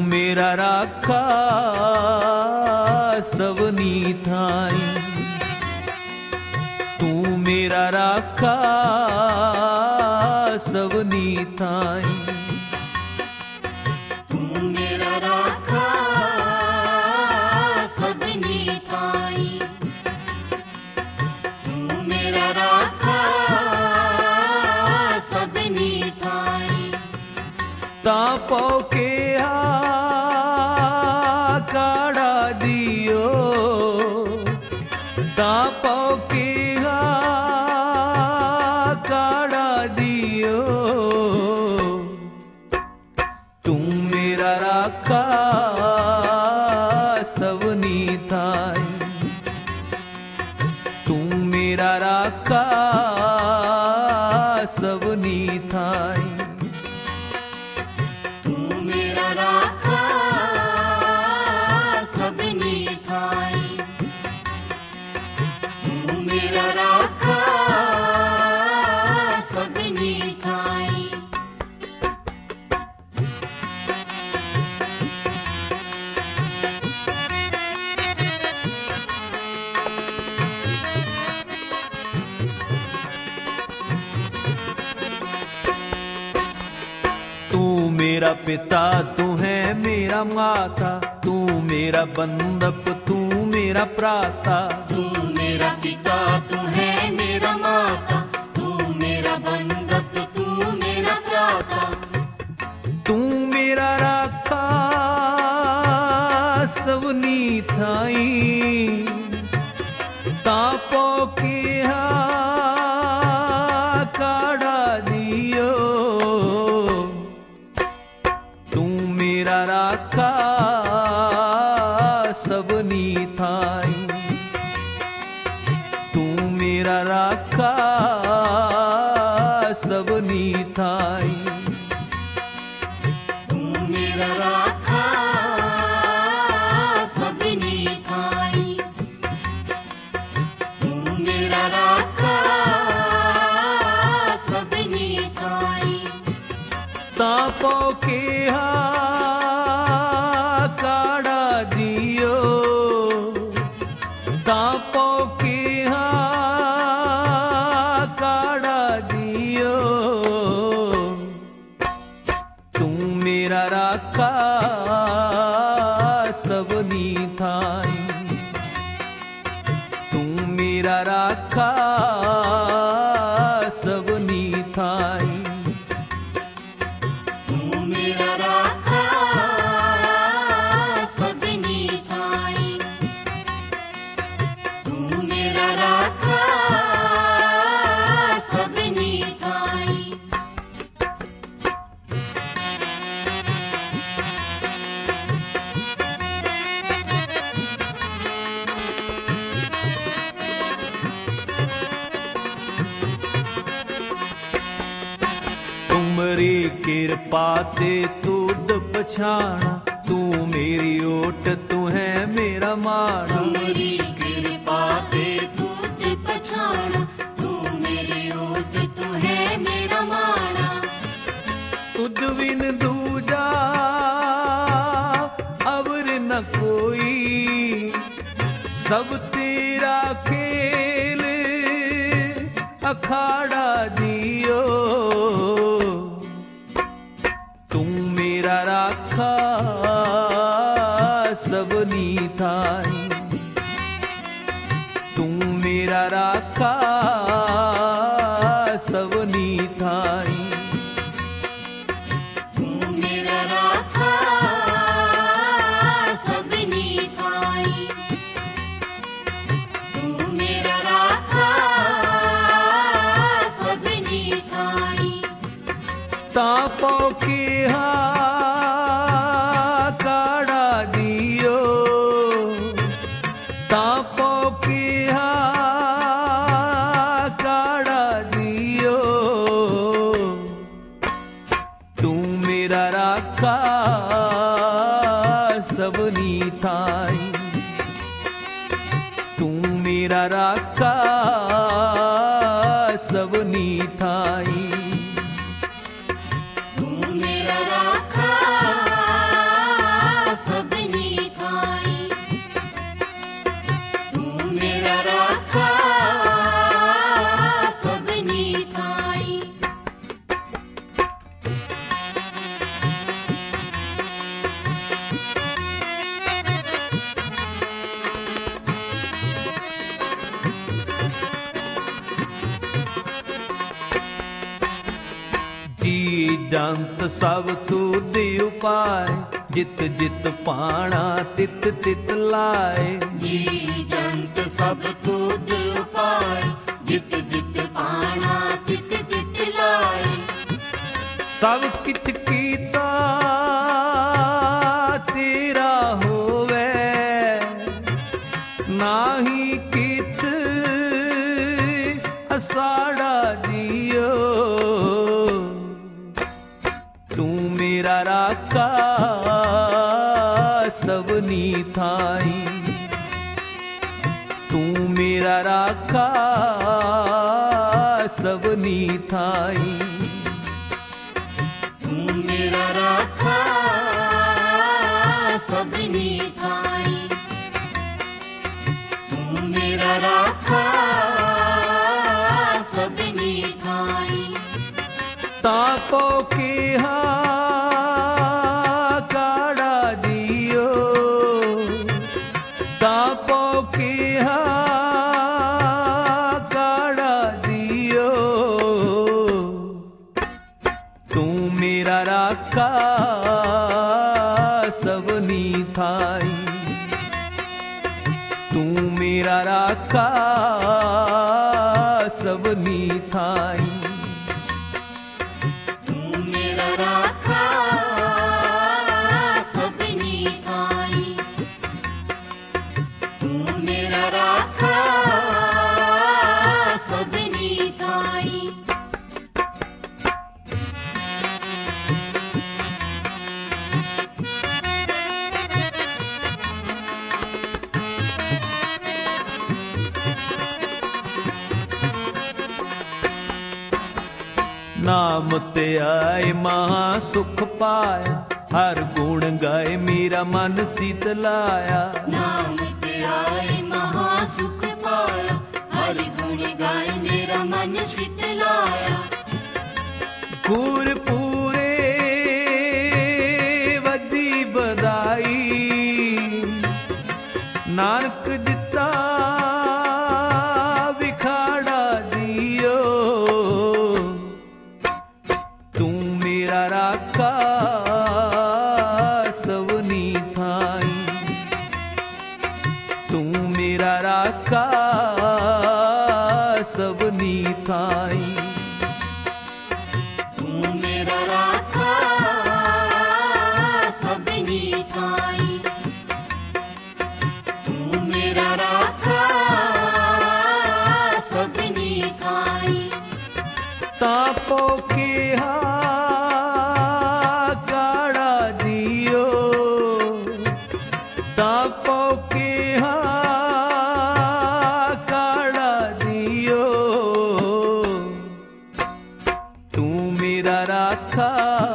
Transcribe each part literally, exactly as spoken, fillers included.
मेरा राखा सवनी थाई, तू मेरा राखा सवनी थाई, तू मेरा राखा सवनी थाई, तू मेरा राखा सवनी थाई। तापो के काड़ा दियो, तापो के काड़ा दियो, तू मेरा राखा सवनी थाई, तू मेरा राखा सवनी थाई, तू मेरा राखा सवनी थाई, तू मेरा राखा सवनी थाई। तू मेरा पिता तू है मेरा माता, तू मेरा बंधप तू मेरा प्राता, तू मेरा पिता तू है मेरा माता, तू मेरा बंधप तू मेरा प्राता, तू मेरा राखा सवनी थाई, तापो के काड़ा दियो, तू मेरा राखा सवनी थाई, तू मेरा राखा सवनी थाई, तू मेरा राखा सवनी थाई, तू मेरा राखा सवनी थाई। तापो के काड़ा दियो, तापो के काड़ा दियो, तू मेरा राखा सवनी थाई, तू मेरा राखा सवनी थाई, तू मेरा राखा सवनी थाई, तू मेरा राखा सवनी थाई। तुमरी कृपा ते तुद पछाना, तू मेरी ओट तू है मेरा माना, तुमरी कृपा ते तुझ पछाना, तू मेरी ओट तू है मेरा माना, तुद बिन दूजा अवर न कोई, सब तेरा खेल अखाड़ा दियो, तू मेरा राखा सवनी थाई, तू मेरा राखा सवनी थाई, तू मेरा राखा सवनी थाई, तू मेरा राखा सवनी थाई। तापो के काड़ा दियो, तापो के काड़ा दियो, तू मेरा राखा सवनी थाई, तू मेरा राखा सवनी थाई, तू मेरा राखा जंत सब तुद उपाय, जित जित पाणा तित तित लाए। जी जंत सब तुद उपाय, जित जित पाणा तित तित लाए। सब किछ कीता तेरा होवे, नाही किछ असाड़ा जियो। तू मेरा राका सबनी थाई, तू मेरा राका सबनी थाई। तू मेरा राखा सबनी थाई, तू मेरा राखा सबनी थाई। तापो के हा काड़ा दियो, तापो के हा काड़ा दियो। तू मेरा राका सबनी थाई, तू मेरा राका सबनी थाई। तू मेरा राखा सबनी थाई, तू मेरा राखा सबनी थाई। नाम ते आए महा सुख पाया, हर गुण गाए मेरा मन शीतलाया। नाम ते आए महा सुख पाया, हर गुण गाए मेरा मन शीतलाया। गुर पूरे वदी बधाई, नानक दिता विखाड़ा दियो। तू मेरा राका सबनी थाई, तू मेरा राका सबनी थाई। तू मेरा राखा सबनी थाई, तू मेरा राखा सबनी थाई। तापो के हा काड़ा दियो, तापो के हा काड़ा दियो। तू मेरा राखा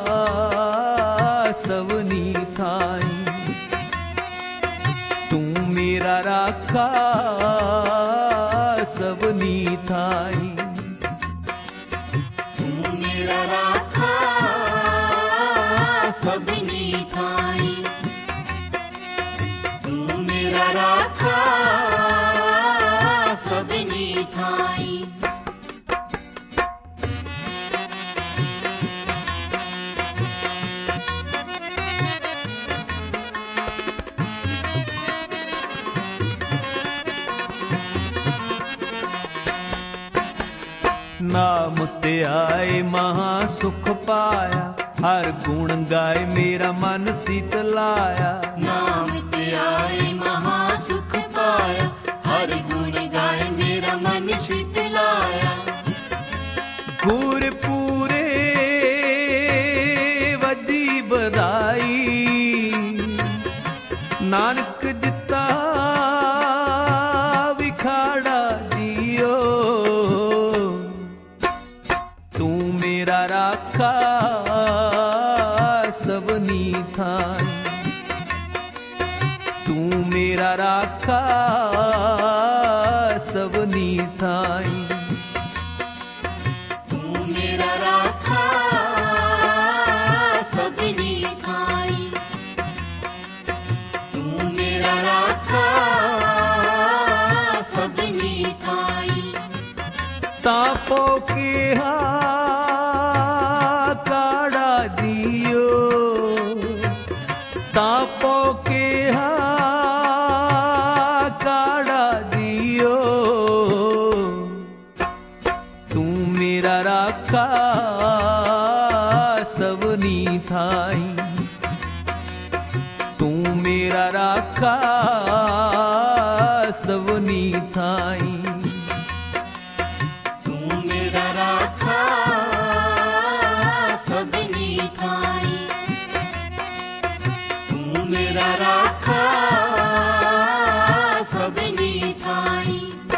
सबनी थाई, तू मेरा राखा सबनी थाई। तू मेरा राखा सबनी थाई, तू मेरा राखा सबनी थाई। नाम ते आए महा सुख पाया, हर गुण गाए मेरा मन शीतलाया। नाम ते आए महा सुख पाया, हर गुण गाए मेरा मन शीतलाया। गुर पूरे वदी बधाई, नानक दिता विखाड़ा दियो। तू मेरा राखा सबनी थाई, तू मेरा राखा सबनी थाई। तू मेरा राखा सबनी थाई, तू मेरा राखा सबनी थाई। तापो के हा काड़ा तापो के हा काड़ा दियो तू मेरा राखा सबनी थाई तू मेरा राखा सबनी थाई तू मेरा राखा सबनी थाई तू मेरा राखा सबनी थाई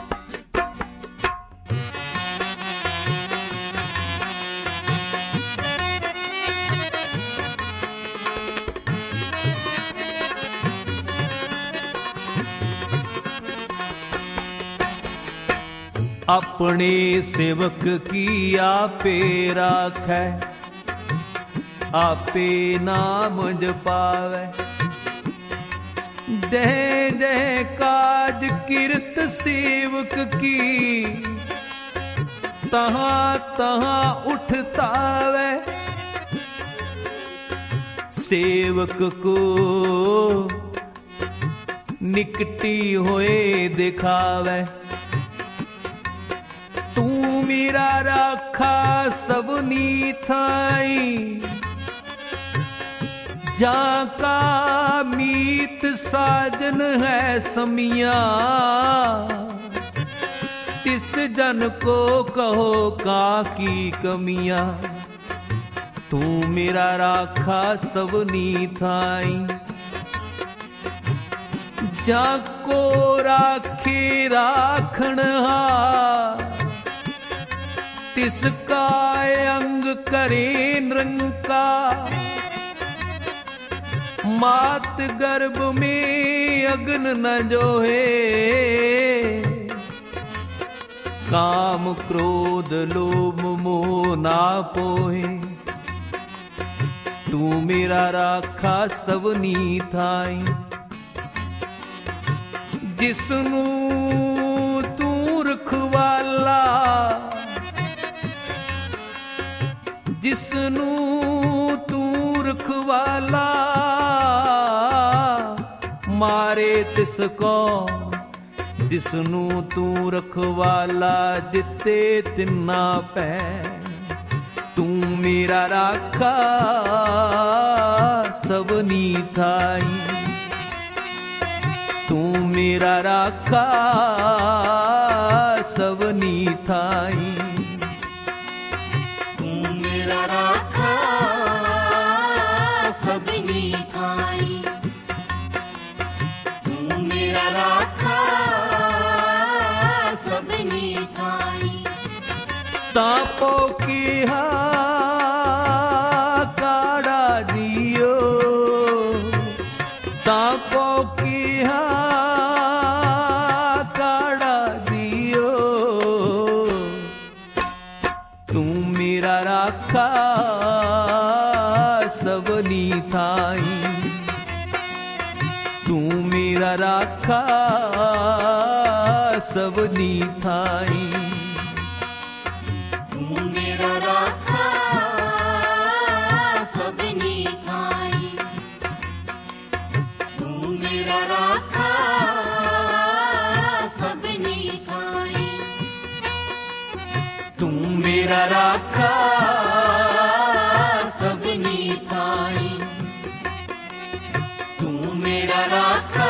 अपने सेवक की आपे राखै आपे नाम जपावै दह दह काज किरत सेवक की तहां तहां उठतावै सेवक को निकटी होए दिखावै तू मेरा राखा सबनी थाई जाका मीत साजन है समिया तिस जन को कहो का की कमिया तू मेरा राखा सबनी थाई जाको राखे राखण हार तिसका अंग करे निरंका मात गर्भ में अग्न न जोहे काम क्रोध लोभ मोह ना पोहे तू मेरा राखा सबनी थाई जिसनू तू रखवाला जिसनू तू रखवाला मारे तिसको जिसनू तू रखवाला जिते तिन्ना पै तू मेरा राखा सबनी थाई तू मेरा राखा सबनी थाई तू मेरा राखा सबनी थाई तू मेरा राखा सबनी थाई तापो की हा काड़ा दियो तापो की हा काड़ा दियो तू मेरा राखा सबनी थाई तू मेरा राखा सबनी थाई तू मेरा राखा सबनी थाई तू मेरा राखा सबनी थाई तू मेरा राखा सबनी थाई तू मेरा राखा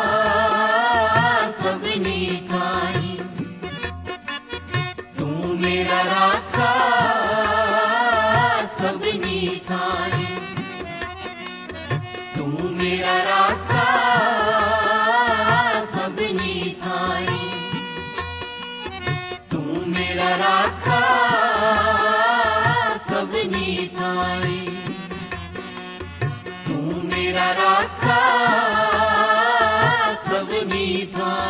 सबनी थाई तू मेरा राखा सबनी थाई तू मेरा राखा सबनी थाई तू मेरा राखा सबनी थाई तू मेरा राखा सबनी थाई।